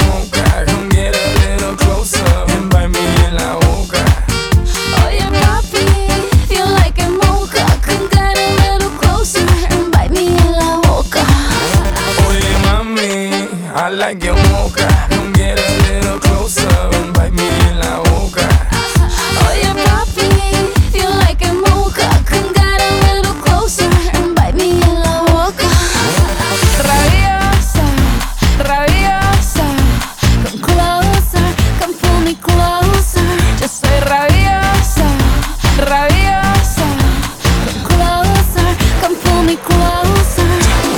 mocha. Come get a little closer and bite me en la boca. Oye papi, feel like a mocha. Come get a little closer and bite me en la boca. Oye mami, I like your mocha. Come get a little closer and bite me en la boca. Oye papi, feel like a mocha. Come get a little closer and bite me en la boca. Rabiosa, rabiosa, come closer, come pull me closer. Yo soy rabiosa, rabiosa, come closer, come pull me closer.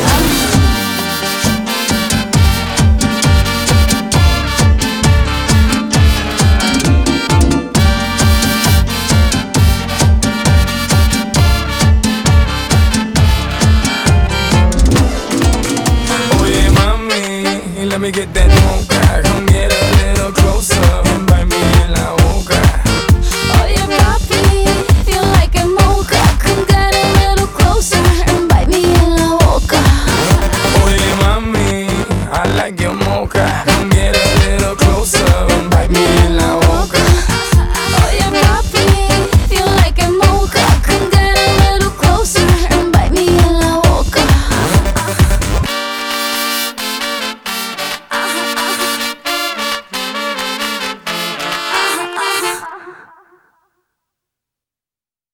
Oye mami, let me get that mocha. Come get a little closer and bite me en la boca.